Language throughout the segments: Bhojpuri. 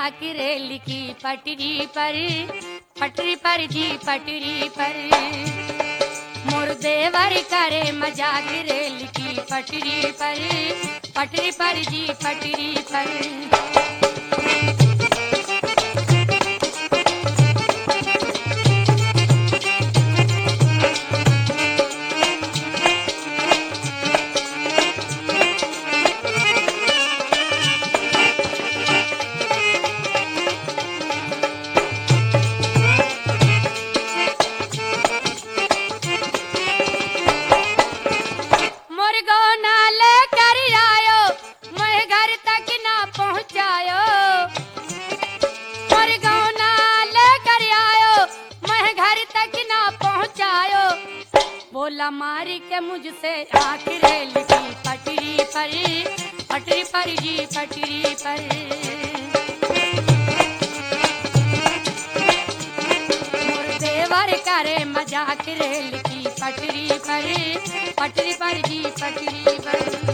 मजाक रेल की पटरी पर जी पटरी पर। मोर देवर करे मजाक रेल की पटरी पर जी पटरी पर। बोला मारी के मुझसे आँख रेल की पटरी पर जी पटरी पर। मोर देवर करे मजाक रेल की पटरी पर जी पटरी पर।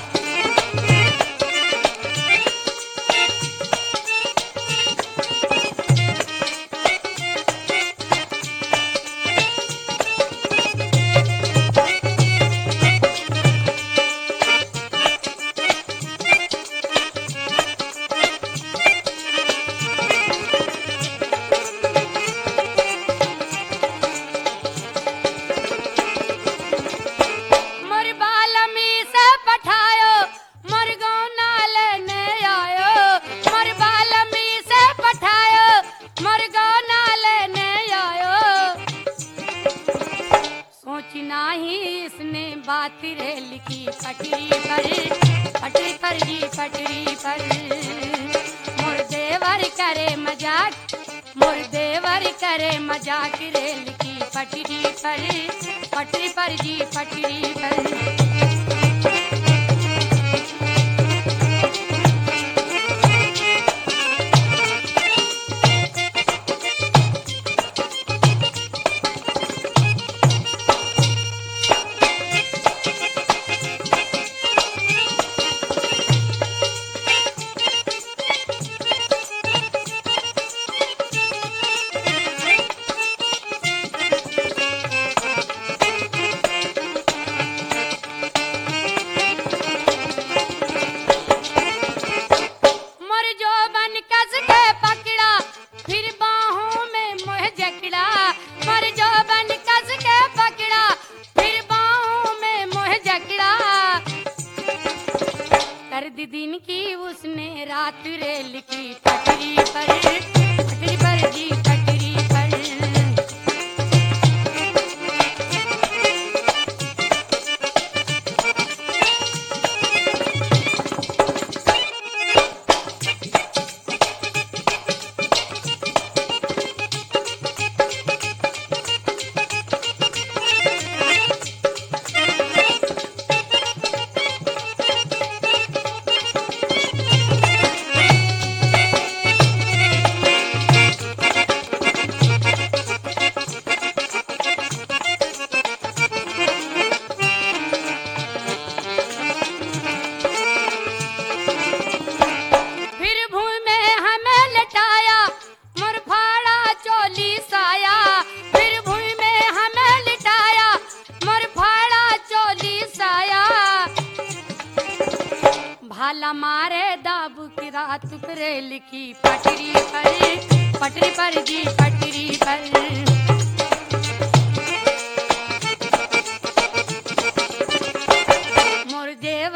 बात रेल की पटरी पर जी पटरी पर। मोर देवर करे मजाक रेल की पटरी पर जी पटरी पर। दिन की उसने रात रेल की पटरी पर जी पटरी पर। भाला मारे दाबू की रात रेल की पटरी पर जी पटरी पर। मोर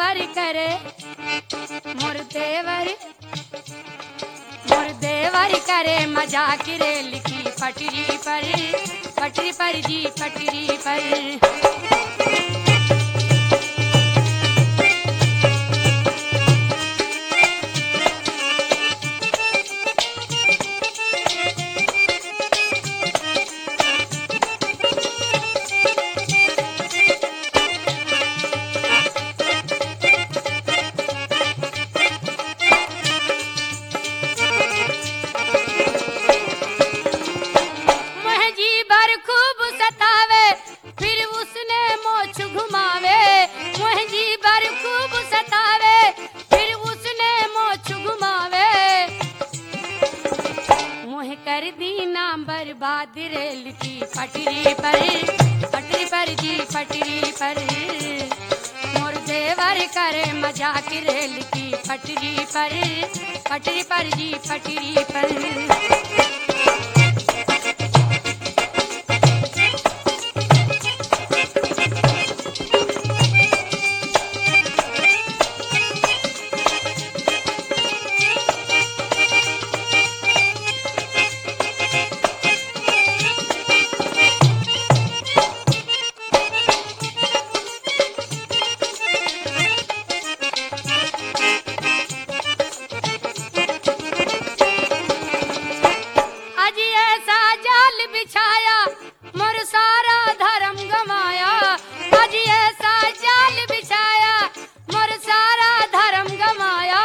देवर करे मजाक रेल की पटरी पर जी पटरी पर। कर दी नाम बर्बाद रेल की पटरी पर जी पटरी पर। मोर देवर करे मजाक रेल की पटरी पर जी पटरी पर। अज ऐसा जाल बिछाया मोर सारा धर्म गमाया। अज ऐसा जाल बिछाया मोर सारा धर्म गमाया।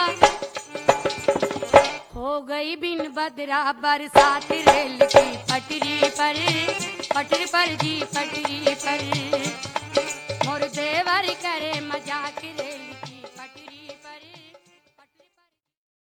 हो गई बिन बदरा बरसात रेल की पटरी पर जी पटरी पर। मोर देवर करे